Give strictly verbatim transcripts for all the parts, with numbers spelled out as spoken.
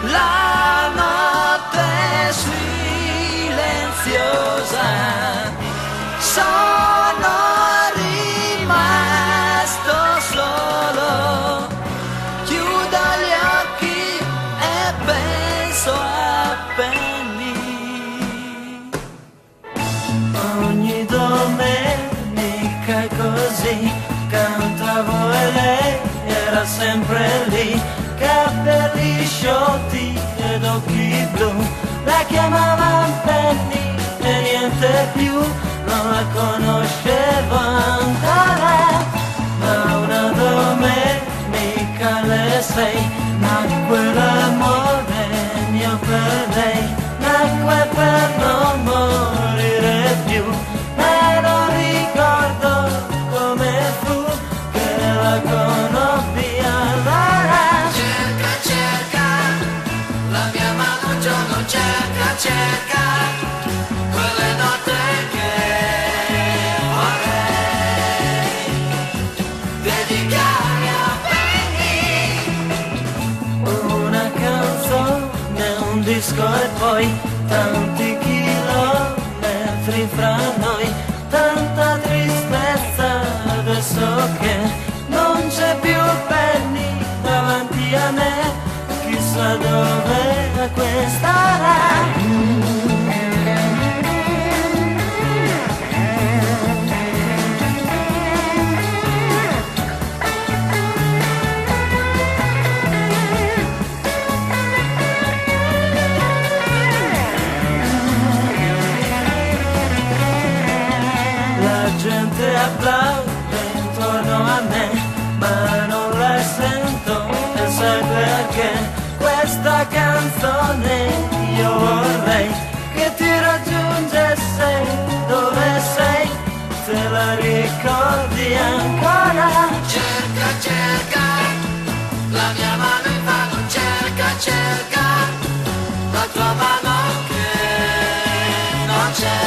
la notte silenziosa, sono rimasto solo, chiudo gli occhi e penso a Penny. Ogni domenica così cantavo e lei era sempre lì, capelli sciolti ed occhi blu, la chiamavano Penny e niente più, non la conoscevo ancora, ma una domenica alle sei nacque l'amore mio per lei, nacque per non morire più, e non ricordo come fu che la conobbi allora. Cerca, cerca, la mia mano un giorno cerca, cerca, quelle notte che vorrei dedicare a Penny. Una canzone, un disco e poi tanti chilometri fra noi, tanta tristezza adesso che non c'è più Penny davanti a me, chissà dove è questa. La gente applaude intorno a me, ma non la sento, e sai perché? Questa canzone io vorrei che ti raggiungesse dove sei, te la ricordi ancora? Cerca, cerca, la mia mano in mano cerca, cerca, la tua mano che non c'è,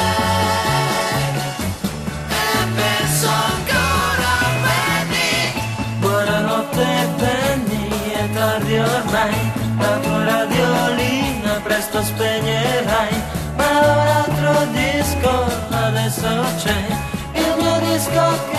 e penso ancora a Penny. Buonanotte Penny, è tardi ormai, la tua radiolina presto spegnerai, ma un altro disco adesso c'è, il mio disco che